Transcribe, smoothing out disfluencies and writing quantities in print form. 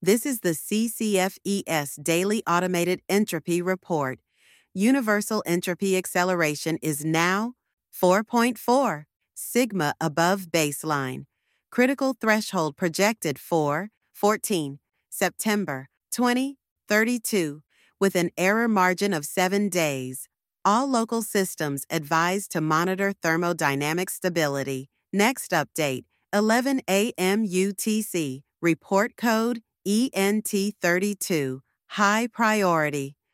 This is the CCFES Daily Automated Entropy Report. Universal entropy acceleration is now 4.4, sigma above baseline. Critical threshold projected for 14, September 2032, with an error margin of 7 days. All local systems advised to monitor thermodynamic stability. Next update, 11 a.m. UTC, report code ENT32, high priority.